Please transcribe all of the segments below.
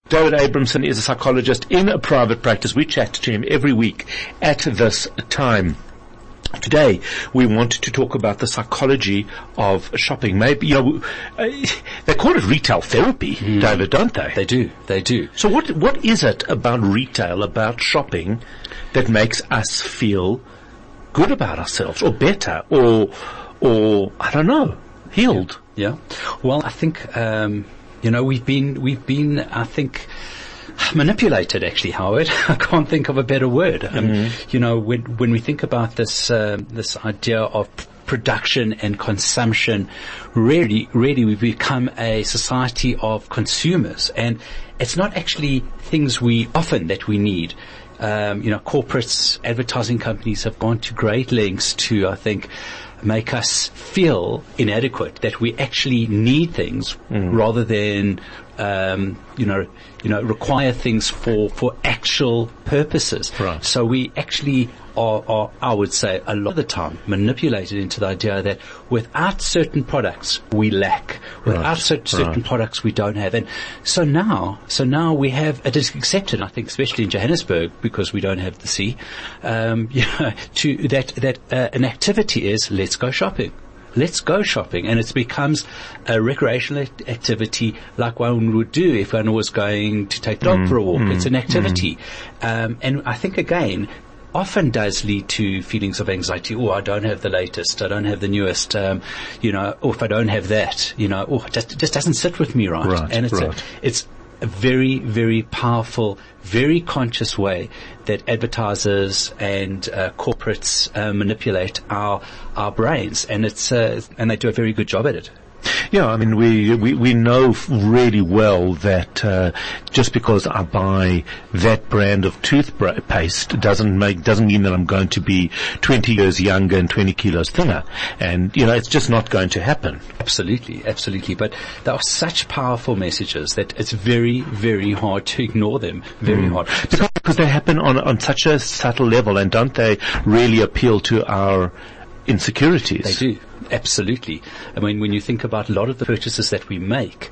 David Abramson is a psychologist in a private practice. We chat to him every week at this time. Today, we want to talk about the psychology of shopping. Maybe, they call it retail therapy, David, don't they? They do. So what is it about retail, about shopping, that makes us feel good about ourselves, or better, or I don't know, healed? Yeah. Well, I think, we've been, I think, manipulated, actually, Howard. I can't think of a better word. When we think about this idea of production and consumption, really we've become a society of consumers, and it's not actually things we need. Corporates, advertising companies have gone to great lengths to, I think, make us feel inadequate, that we actually need things rather than require things for actual purposes. Right. So we actually are, I would say, a lot of the time manipulated into the idea that without certain products we lack, without certain products we don't have. And so now we have, it is accepted, I think, especially in Johannesburg, because we don't have the sea, an activity is, let's go shopping. Let's go shopping, and it becomes a recreational activity like one would do if one was going to take the dog for a walk. It's an activity. And I think, again, often does lead to feelings of anxiety. Oh, I don't have the latest. I don't have the newest. Or if I don't have that, it just doesn't sit with me right. And it's a very, very powerful, very conscious way that advertisers and corporates manipulate our brains, and and they do a very good job at it. Yeah, I mean, we know really well that just because I buy that brand of toothpaste doesn't mean that I'm going to be 20 years younger and 20 kilos thinner. And, it's just not going to happen. Absolutely. But there are such powerful messages that it's very, very hard to ignore them. Very hard. Because they happen on such a subtle level, and don't they really appeal to our insecurities? They do. Absolutely. I mean, when you think about a lot of the purchases that we make,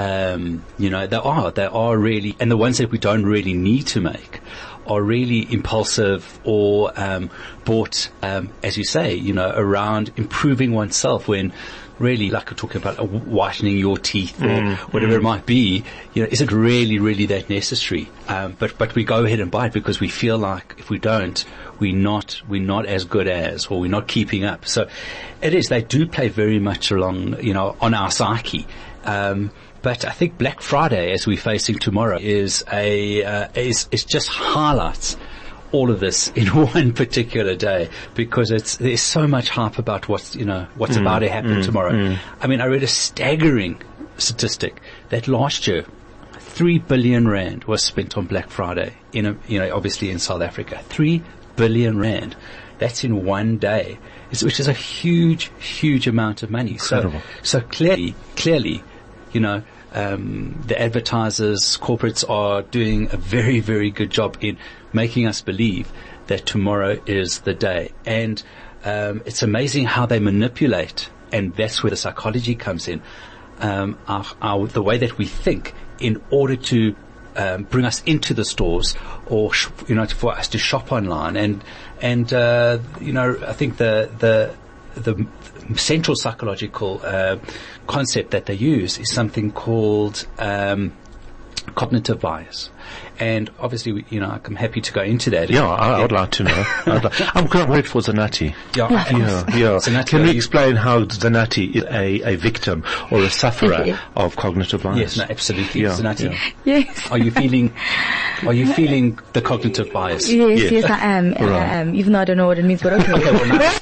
they are really, and the ones that we don't really need to make are really impulsive or bought, as you say, around improving oneself, when really, like we're talking about whitening your teeth or whatever it might be, is it really that necessary? But we go ahead and buy it because we feel like if we don't, we're not as good as, or we're not keeping up. So it is, they do play very much along, on our psyche. But I think Black Friday, as we're facing tomorrow, is just highlights all of this in one particular day, because there's so much hype about what's about to happen tomorrow. I mean, I read a staggering statistic that last year 3 billion rand was spent on Black Friday obviously in South Africa. 3 billion rand. That's in one day, which is a huge amount of money. Incredible. So clearly, the advertisers, corporates are doing a very, very good job in making us believe that tomorrow is the day. And it's amazing how they manipulate, and that's where the psychology comes in, the way that we think, in order to bring us into the stores, or for us to shop online. And I think the central psychological concept that they use is something called cognitive bias. And obviously, I'm happy to go into that. Yeah, I would like to know. I'm going to wait for Zanati. Yeah. Zanati, can we explain how Zanati is a victim or a sufferer of cognitive bias? Yes, no, absolutely. Yeah. Zanati. Yeah. Yes. Are you feeling the cognitive bias? Yes, I am. Right. I am, even though I don't know what it means, but okay.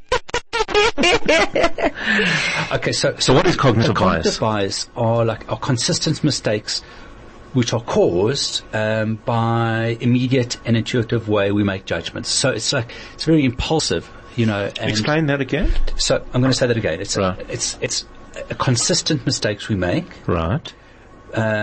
Okay, so what is cognitive bias? Cognitive bias are consistent mistakes which are caused by immediate and intuitive way we make judgments. So it's very impulsive, And explain that again. So I'm going to say that again. It's a consistent mistakes we make. Right.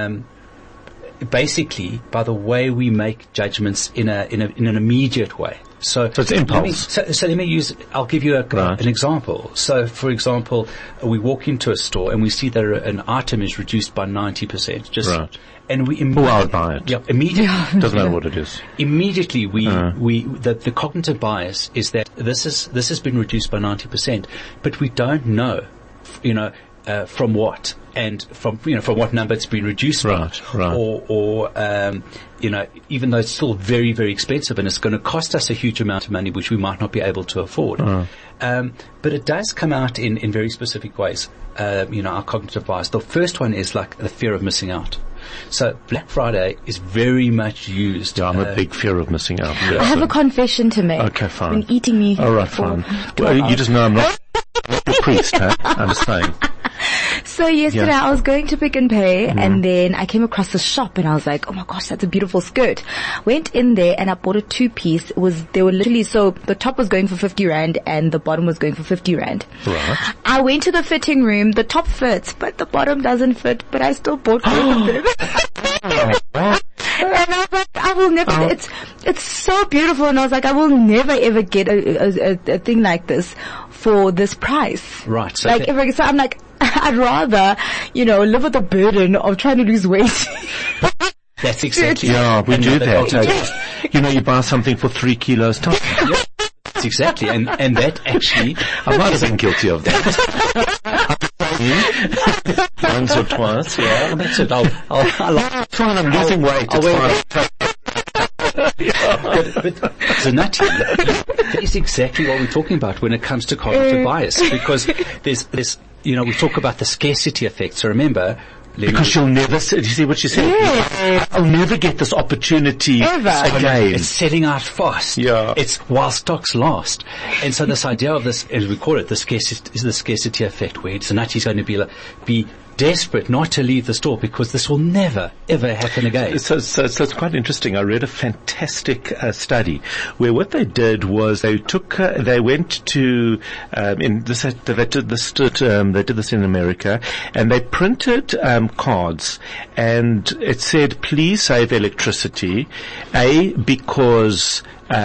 Basically, by the way we make judgments in an immediate way. So it's impulse. Let me use, I'll give you an example. So, for example, we walk into a store and we see that an item is reduced by 90%. And we immediately, I'll buy it. Yeah, immediately. Doesn't matter what it is. Immediately the cognitive bias is that this has been reduced by 90%, but we don't know, from what, and from what number it's been reduced by. Or even though it's still very, very expensive and it's going to cost us a huge amount of money, which we might not be able to afford. But it does come out in very specific ways, our cognitive bias. The first one is like the fear of missing out. So Black Friday is very much used. Yeah, I'm a big fear of missing out. I have a confession to make. Okay, fine. Been eating me. All right, fine. Well, you just know I'm not your priest, huh? I'm just saying. So yesterday I was going to Pick n Pay and then I came across a shop and I was like, oh my gosh, that's a beautiful skirt. Went in there and I bought a 2-piece. They were literally, so the top was going for 50 Rand and the bottom was going for 50 Rand. Right. I went to the fitting room, the top fits, but the bottom doesn't fit, but I still bought both of them. And I was like, I will never, it's so beautiful, and I was like, I will never ever get a thing like this for this price. Right. So so I'm like, I'd rather, live with the burden of trying to lose weight. That's exactly. Yeah, we do that. You buy something for 3 kilos. Yeah, that's exactly. And that actually, I might have been guilty of that. Once or twice, yeah. That's it. I'll fine, I'm losing weight. But Zanati, that is exactly what we're talking about when it comes to cognitive bias, because there's we talk about the scarcity effect. So remember, because you'll never, you see what you said? Yeah. I'll never get this opportunity again. It's selling out fast. Yeah. It's while stocks last. And so this idea of this, as we call it, the scarcity effect, where Zanati's going to be desperate not to leave the store because this will never, ever happen again. So it's quite interesting. I read a fantastic study where what they did was they went to, they did this in America, and they printed cards, and it said, please save electricity, A, because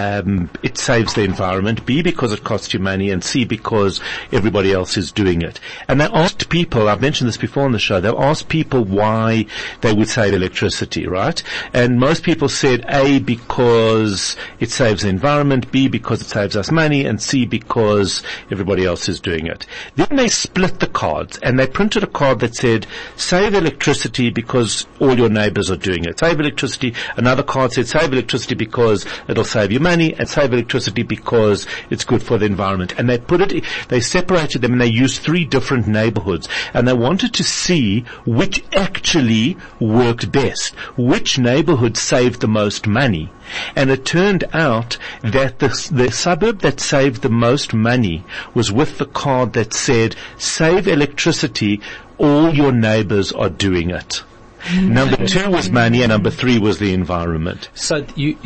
it saves the environment, B, because it costs you money, and C, because everybody else is doing it. And they asked people, I've mentioned this before on the show, they asked people why they would save electricity, right? And most people said A, because it saves the environment, B, because it saves us money, and C, because everybody else is doing it. Then they split the cards, and they printed a card that said, save electricity because all your neighbors are doing it. Save electricity. Another card said, save electricity because it'll save you money, and save electricity because it's good for the environment. And they separated them, and they used 3 different neighborhoods, and they wanted to see which actually worked best, which neighborhood saved the most money. And it turned out that the suburb that saved the most money was with the card that said, save electricity, all your neighbors are doing it. Number 2 was money, and number 3 was the environment. So you're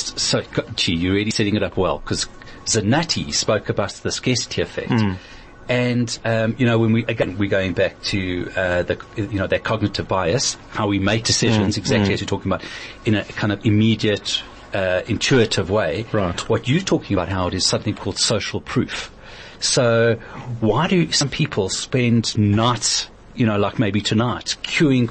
really setting it up well, because Zanati spoke about the scarcity effect. And, when we're going back to, that cognitive bias, how we make decisions, exactly as you're talking about, in a kind of immediate, intuitive way. Right. What you're talking about, Howard, is something called social proof. So why do some people spend nights, like maybe tonight, queuing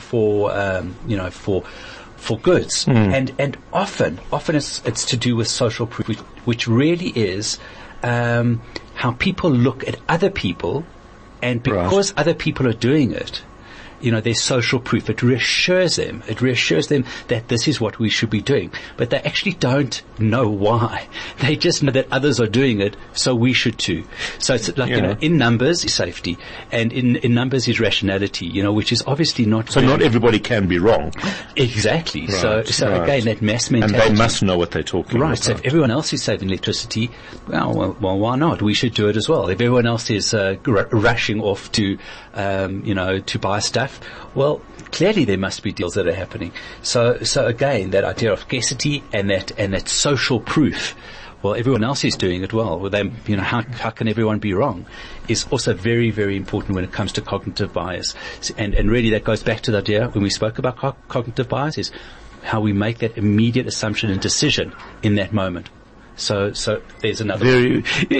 for goods? And often it's to do with social proof, which really is, how people look at other people, and because other people are doing it, there's social proof. It reassures them that this is what we should be doing. But they actually don't know why. They just know that others are doing it, so we should too. So it's like, in numbers is safety, and in numbers is rationality, which is obviously not. So not everybody can be wrong. Exactly. Right, so again, that mass mentality. And they must know what they're talking about. Right. So if everyone else is saving electricity, well, why not? We should do it as well. If everyone else is rushing off to buy stuff, well, clearly there must be deals that are happening. So again, that idea of scarcity and that social proof. Well, everyone else is doing it well. How can everyone be wrong? Is also very, very important when it comes to cognitive bias. And really that goes back to the idea when we spoke about cognitive bias, is how we make that immediate assumption and decision in that moment. So there's another.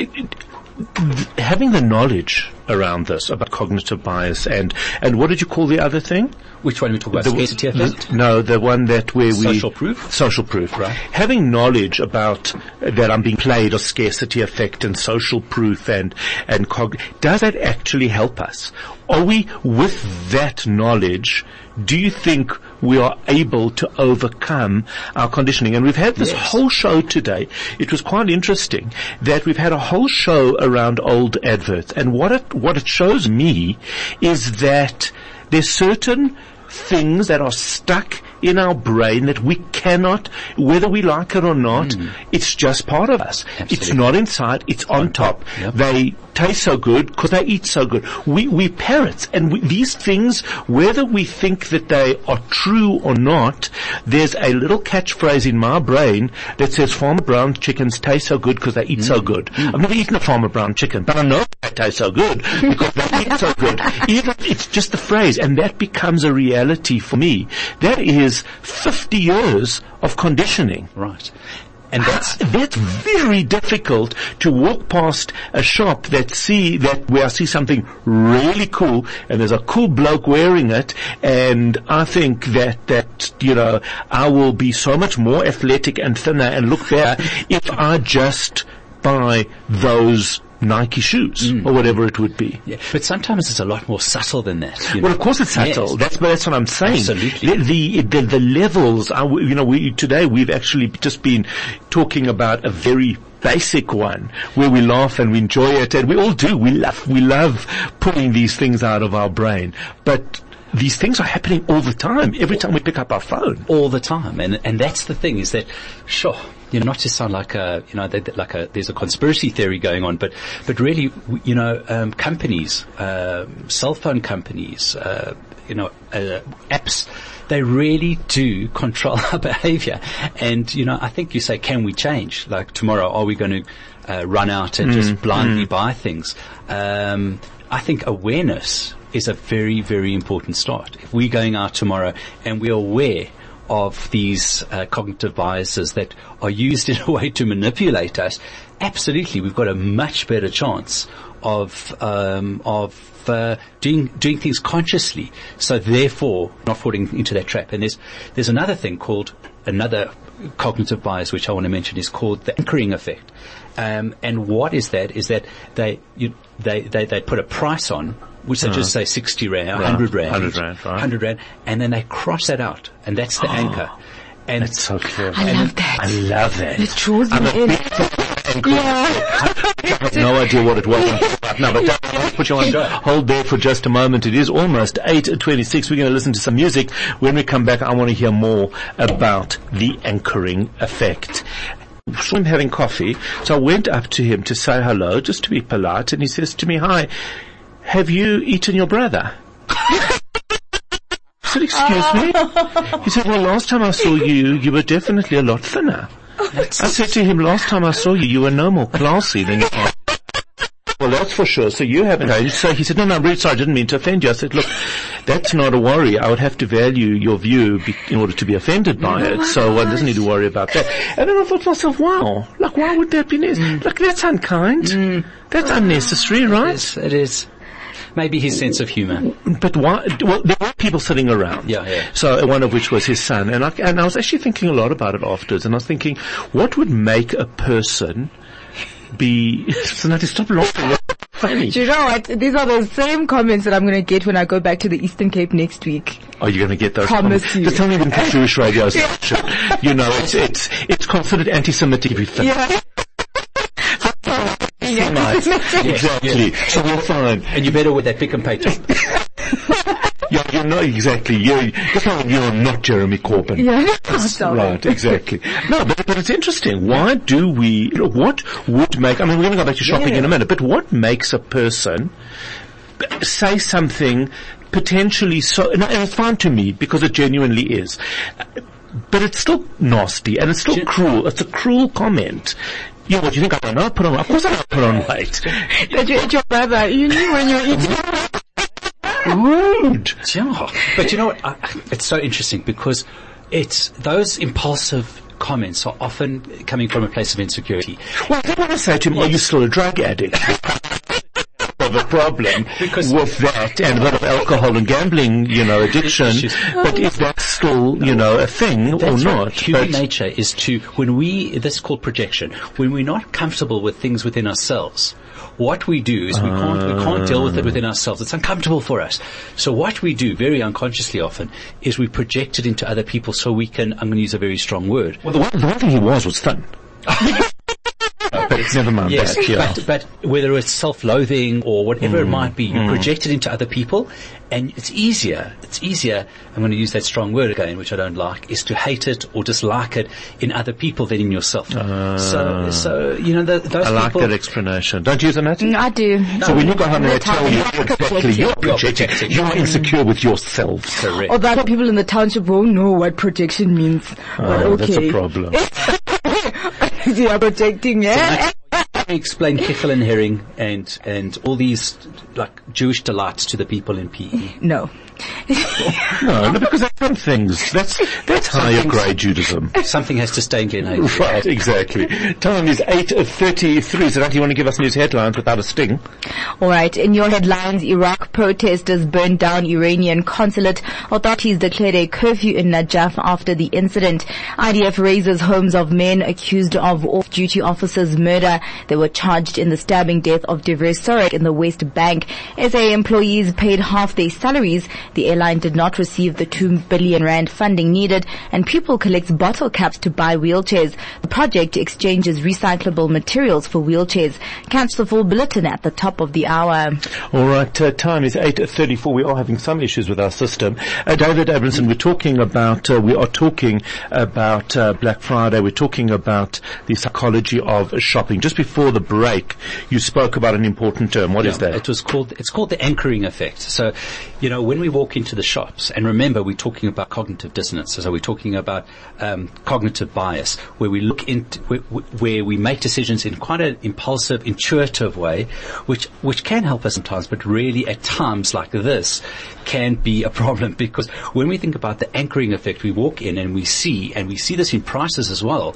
Having the knowledge around this about cognitive bias and what did you call the other thing? Which one we talk about? Scarcity effect? No, the one that where Social proof? Social proof, right. Having knowledge about that I'm being played, or scarcity effect and social proof and does that actually help us? Are we, with that knowledge, do you think we are able to overcome our conditioning? And we've had this whole show today. It was quite interesting that we've had a whole show around old adverts. And what it shows me is that there's certain things that are stuck in our brain that we cannot, whether we like it or not, it's just part of us. Absolutely. It's not inside, it's on top. Yep. They taste so good because they eat so good. We parrots, and these things, whether we think that they are true or not, there's a little catchphrase in my brain that says Farmer Brown chickens taste so good because they eat so good. I've never eaten a Farmer Brown chicken, but I know they taste so good because they eat so good. Even it's just the phrase, and that becomes a reality for me. That is 50 years of conditioning. Right. And that's very difficult to walk past a shop where I see something really cool and there's a cool bloke wearing it, and I think that I will be so much more athletic and thinner and look better if I just buy those Nike shoes or whatever it would be. Yeah. But sometimes it's a lot more subtle than that. Well, of course it's subtle. Yes. That's what I'm saying. Absolutely. The levels are, today we've actually just been talking about a very basic one where we laugh and we enjoy it, and we all do. We love pulling these things out of our brain. But these things are happening all the time, every time we pick up our phone. All the time. And that's the thing, is that, sure, not to sound like there's a conspiracy theory going on, but really, companies, cell phone companies, apps, they really do control our behavior. And, I think you say, can we change? Like tomorrow, are we going to run out and just blindly buy things? I think awareness is a very, very important start. If we're going out tomorrow and we're aware of these cognitive biases that are used in a way to manipulate us, absolutely, we've got a much better chance of doing things consciously. So therefore, not falling into that trap. And there's another thing called, another cognitive bias which I want to mention, is called the anchoring effect. And what is that? Is that they put a price on, which they just say 60 rand, 100 rand. 100 rand, right. 100 rand, and then they cross that out, and that's the anchor. And it's so clever. I love that. I love that. It draws me in. I have no idea what it was. No, but I'll put you on hold there for just a moment. It is almost 8:26. We're going to listen to some music. When we come back, I want to hear more about the anchoring effect. I saw him having coffee, so I went up to him to say hello, just to be polite, and he says to me, "Hi, have you eaten your brother?" I said, "Excuse me?" He said, "Well, last time I saw you, you were definitely a lot thinner." I said to him, "Last time I saw you, you were no more classy than you are." "Well, that's for sure. So you haven't changed." So he said, "No, I'm really sorry. I didn't mean to offend you." I said, "Look, that's not a worry. I would have to value your view in order to be offended by it. So one doesn't need to worry about that." And then I thought to myself, wow, like, why would that be necessary? Like, that's unkind. That's unnecessary, right? It is. Maybe his sense of humor. But why? Well, there were people sitting around. Yeah. So one of which was his son. And I was actually thinking a lot about it afterwards. And I was thinking, what would make a person be... So stop laughing. Funny. Do you know what? These are the same comments that I'm going to get when I go back to the Eastern Cape next week. Are you going to get those Promise comments? you. Just tell me when Jewish radio station. It's considered anti-Semitic if you think. Yeah. Exactly. Yeah. So we're fine. And you better with that pick and pay tape. Yeah, you're not exactly. You're not Jeremy Corbyn. Yeah. Right, exactly. No, but it's interesting. Why do we, what would make, I mean, we're going to go back to shopping in a minute, but what makes a person say something potentially so, and it's fine to me because it genuinely is, but it's still nasty and it's still cruel. It's a cruel comment. Yeah, what do you think? I don't know. Put on. Of course I don't put on weight. That you ate your brother. You knew when you were eating. Rude. Yeah. But you know what? It's so interesting because it's those impulsive comments are often coming from a place of insecurity. Well, I want to say to him, are you still a drug addict? Of a problem with that and a bit of alcohol and gambling, addiction. But is that still, a thing or not? Right. Human nature is this is called projection. When we're not comfortable with things within ourselves, what we do is we can't deal with it within ourselves. It's uncomfortable for us. So what we do very unconsciously often is we project it into other people so we can, I'm going to use a very strong word. Well, the one thing he was fun. But never mind. Yes, but whether it's self-loathing or whatever it might be, you project it into other people, and it's easier, I'm going to use that strong word again, which I don't like, is to hate it or dislike it in other people than in yourself. Those I like that explanation. Don't you use it, Natty? No, I do. So when you go home and they tell you exactly you're projecting, you're insecure with yourself. Correct. Or that people in the township won't know what projection means. That's a problem. You are projecting, yeah? Explain kichel and herring and all these like Jewish delights to the people in PE. No. No, because that's some things. That's higher grade Judaism. Something has to stay in Glenhaven. Right, exactly. Time is 8:33. So don't you want to give us news headlines without a sting? All right. In your headlines, Iraq protesters burned down Iranian consulate. Authorities declared a curfew in Najaf after the incident. IDF raises homes of men accused of off-duty officers' murder. They were charged in the stabbing death of Devers Sorek in the West Bank. SA employees paid half their salaries. The airline did not receive the 2 billion rand funding needed, and Pupil collects bottle caps to buy wheelchairs. The project exchanges recyclable materials for wheelchairs. Catch the full bulletin at the top of the hour. All right, time is 8:34. We are having some issues with our system. David Abramson, we are talking about Black Friday. We're talking about the psychology of shopping. Just before the break, you spoke about an important term. What is that? It's called the anchoring effect. So, when we walk into the shops, and remember we're talking about cognitive dissonance, so we're talking about cognitive bias, where we look into, where we make decisions in quite an impulsive, intuitive way, which can help us sometimes, but really at times like this can be a problem, because when we think about the anchoring effect, we walk in and we see this in prices as well.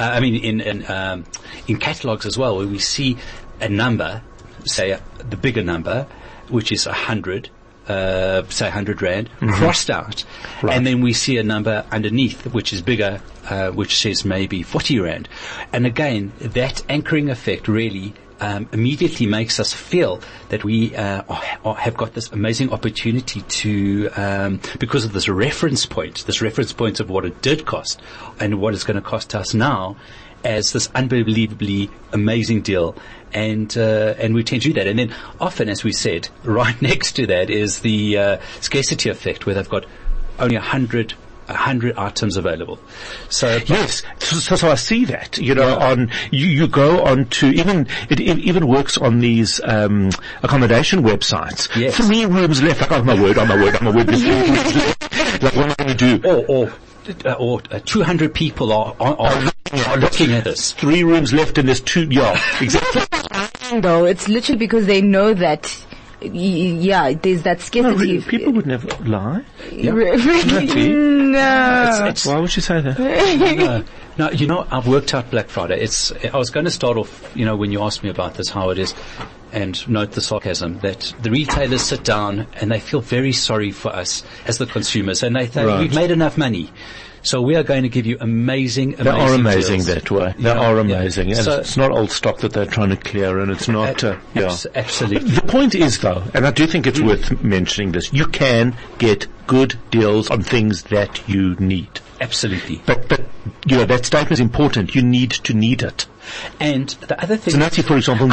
In catalogs as well, where we see a number, say the bigger number, which is 100. Say 100 rand, crossed out, right. And then we see a number underneath which is bigger, which says maybe 40 rand. And again, that anchoring effect really immediately makes us feel that we have got this amazing opportunity to, because of this reference point of what it did cost and what it's going to cost us now, as this unbelievably amazing deal, and we tend to do that. And then often, as we said, right next to that is the scarcity effect, where they've got only 100 items available. So yes, so I see that. On you go on to it even works on these accommodation websites. Yes. 3 rooms left. Like, oh my word. Like, what am I going to do? Or 200 people are looking at this. 3 rooms left and there's 2. Yeah, exactly. Though it's literally because they know that. There's that scarcity. No, people would never lie. No. Why would you say that? No, I've worked out Black Friday. I was going to start off, when you asked me about this, how it is, and note the sarcasm, that the retailers sit down and they feel very sorry for us as the consumers, and they think, we've made enough money, so we are going to give you amazing They are amazing deals. That way. They are amazing. And so it's not old stock that they're trying to clear, and it's not... Absolutely. The point is, though, and I do think it's worth mentioning this, you can get good deals on things that you need. Absolutely. But that statement is important. You need to need it. And the other thing... So Natty, for example...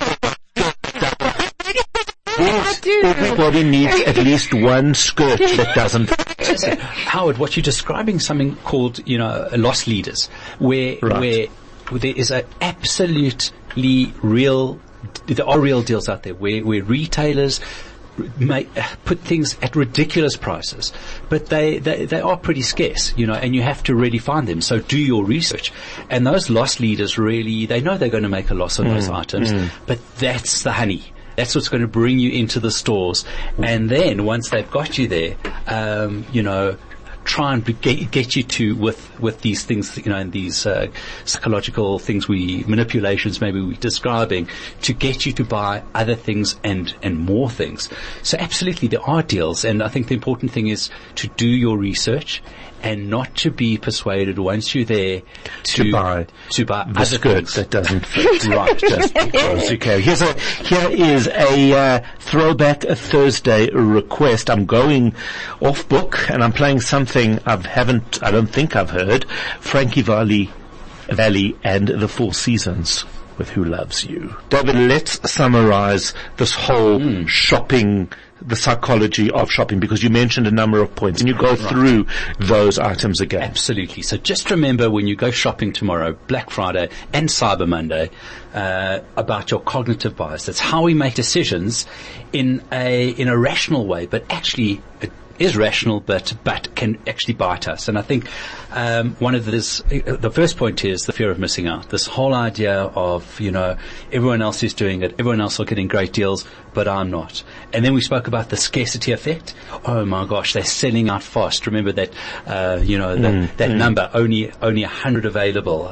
Everybody needs at least one skirt that doesn't... Howard, what you're describing, something called, loss leaders, where there is a absolutely real... There are real deals out there where retailers put things at ridiculous prices, but they are pretty scarce, and you have to really find them. So do your research. And those loss leaders really, they know they're going to make a loss on those items, but that's the honey. That's what's going to bring you into the stores. And then once they've got you there, try and get you to with these things, and these psychological things, manipulations maybe we're describing, to get you to buy other things and more things. So absolutely there are deals, and I think the important thing is to do your research and not to be persuaded once you're there to buy the other skirt things that doesn't fit. Right, just because you can. Here is a Throwback Thursday request. I'm going off book and I'm playing something I don't think I've heard. Frankie Valli and the Four Seasons with Who Loves You. David, let's summarize this whole shopping, the psychology of shopping, because you mentioned a number of points and you go through those items again. Absolutely. So just remember when you go shopping tomorrow, Black Friday and Cyber Monday, about your cognitive bias. That's how we make decisions in a rational way, but actually it is rational, but can actually bite us. And I think the first point is the fear of missing out. This whole idea of, everyone else is doing it, everyone else are getting great deals, but I'm not. And then we spoke about the scarcity effect. Oh my gosh, they're selling out fast. Remember that, that number, only 100 available.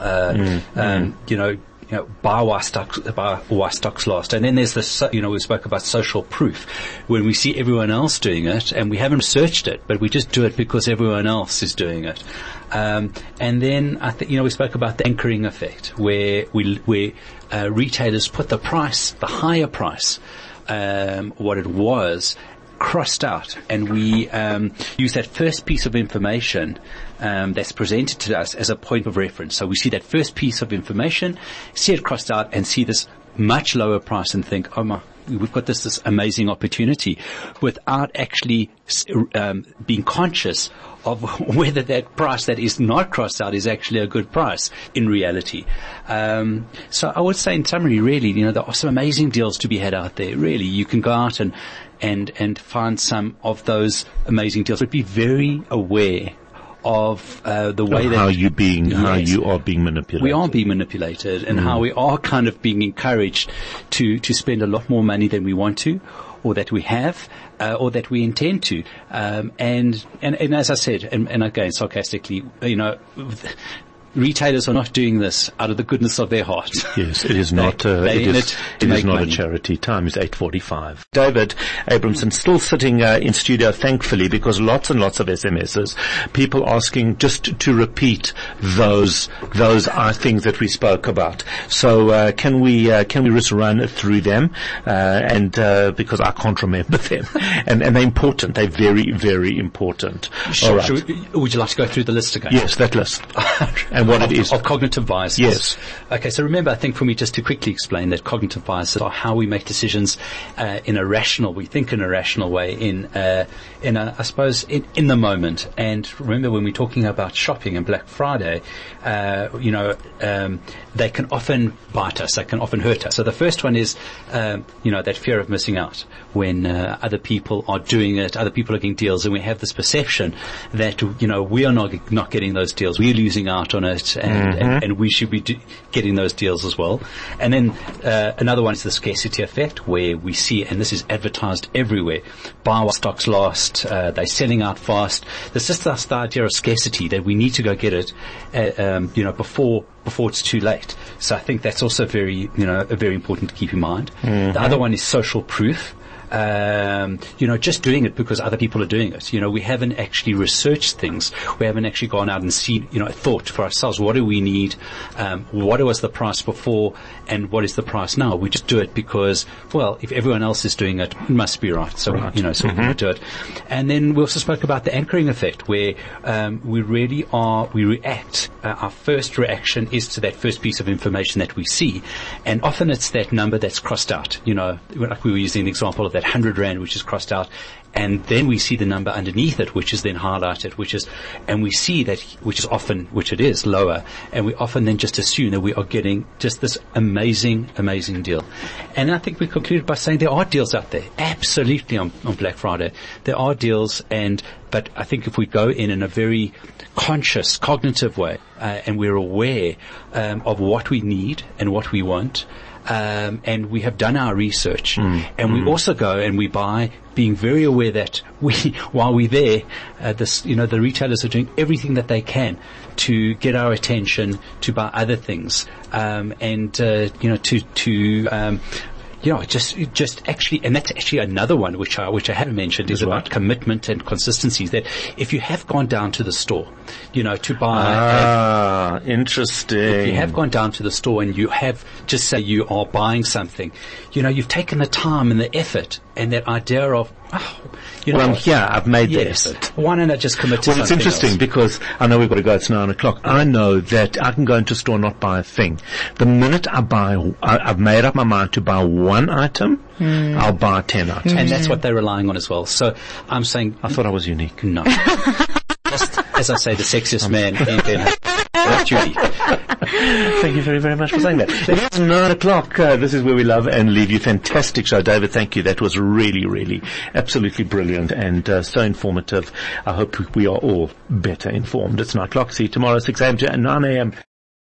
Buy while stocks last. And then there's this, we spoke about social proof. When we see everyone else doing it, and we haven't researched it, but we just do it because everyone else is doing it. And then I think, we spoke about the anchoring effect, where retailers put the higher price, what it was, crossed out, and we use that first piece of information that's presented to us as a point of reference. So we see that first piece of information, see it crossed out, and see this much lower price and think, we've got this amazing opportunity, without actually being conscious of whether that price that is not crossed out is actually a good price in reality. So I would say in summary, really, there are some amazing deals to be had out there. Really, you can go out and find some of those amazing deals, but be very aware of the way that how you are being manipulated. We are being manipulated, and how we are kind of being encouraged to spend a lot more money than we want to, or that we have, or that we intend to. And as I said, and again sarcastically, retailers are not doing this out of the goodness of their heart. Yes, it is not. It is not a charity. Time is 8:45. David Abramson still sitting in studio, thankfully, because lots and lots of SMSs, people asking just to repeat those things that we spoke about. So can we just run through them? And because I can't remember them, and they're important. They're very, very important. Sure. All right. Would you like to go through the list again? Yes, that list. And what it is. Of cognitive biases. Yes. Okay, so remember, I think for me, just to quickly explain that cognitive biases are how we make decisions we think in a rational way, in the moment. And remember, when we're talking about shopping and Black Friday, they can often bite us, they can often hurt us. So the first one is, that fear of missing out. When other people are doing it, other people are getting deals, and we have this perception that, we are not getting those deals, we're losing out on it, and we should be getting those deals as well. And then another one is the scarcity effect, where we see, and this is advertised everywhere, buy while stocks last, they're selling out fast. There's just this idea of scarcity, that we need to go get it, before it's too late. So I think that's also very important to keep in mind. The other one is social proof. Just doing it because other people are doing it. We haven't actually researched things. We haven't actually gone out and seen, thought for ourselves, what do we need? What was the price before and what is the price now? We just do it because, if everyone else is doing it, it must be right. So, we're going to do it. And then we also spoke about the anchoring effect, where, we react. Our first reaction is to that first piece of information that we see. And often it's that number that's crossed out. Like we were using the example of that 100 Rand, which is crossed out, and then we see the number underneath it, which is then highlighted, and we see that, which it is lower, and we often then just assume that we are getting just this amazing deal. And I think we concluded by saying there are deals out there, absolutely on Black Friday. There are deals, but I think if we go in a very conscious, cognitive way, and we're aware, of what we need and what we want, and we have done our research, and we also go and we buy, being very aware that while we're there, the retailers are doing everything that they can to get our attention, to buy other things, just actually, and that's actually another one which I haven't mentioned, is about commitment and consistency. That if you have gone down to the store, to buy. Interesting. If you have gone down to the store and you have, just say you are buying something, you've taken the time and the effort and that idea of, I'm here, I've made the effort. Why don't I just commit to something it's interesting else? Because I know we've got to go, it's 9:00. I know that I can go into a store and not buy a thing. The minute I've made up my mind to buy one item, I'll buy 10 items. And that's what they're relying on as well. So I'm saying... I thought I was unique. No. Just, as I say, the sexiest man in Ghana. That's Judy. Thank you very, very much for saying that. It's 9:00. This is Where We Love and Leave You. Fantastic show, David. Thank you. That was really, really, absolutely brilliant and so informative. I hope we are all better informed. It's 9:00. See you tomorrow, 6 a.m. to 9 a.m.